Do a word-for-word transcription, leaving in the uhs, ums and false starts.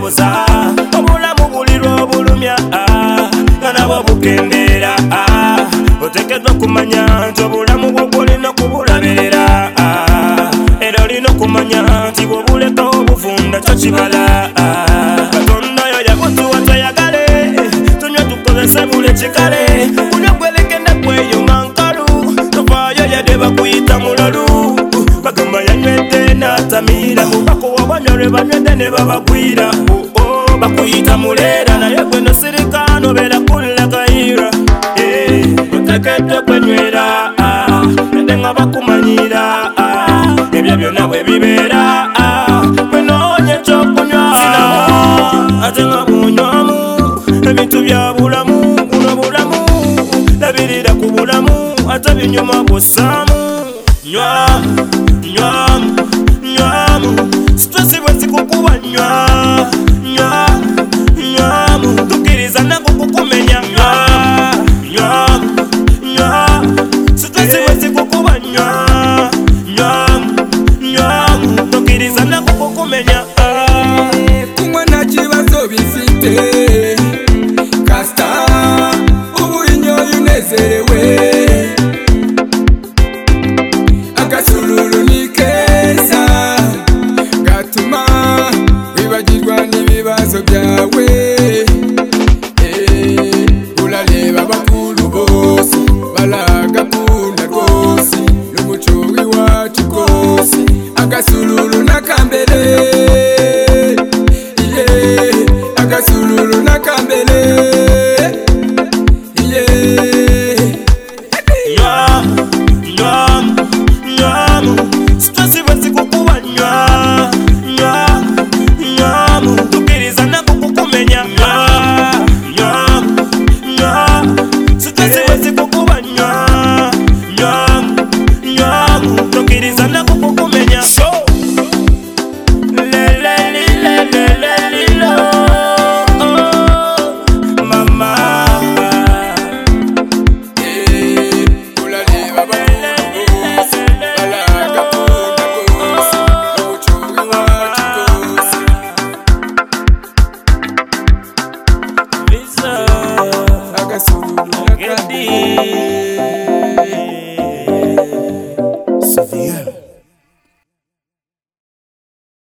kulowooza obulamu bulirwa obulumya nga nabwo bukendeera oteekeddwa okumanya nti obulamu bwo olina kubulabirira era olina okumanya nti bw'obulekawo obuvunda tokibala Katonda yo yabutuwa tweyagale tunywe tukozese buli kikale kunywa gweligenda kweyuma nkalu tofaayo yadde bakuyita mulolu bagamba yanywedde n'atamiira mubakuwa banywa lwe banywedde ne babagwira bakuyita muleera naye gwe nosirika nobeera kulla kayira oteekeddwa kwenywera yadde nga bakumanyira ebyo byonna bwe bibeera kwenoonye ekyokunywa ate nga bunywamu ebintu bya bulamu buno bulamu labirira ku bulamu ate binyuma bw'ossaamu nywa nywa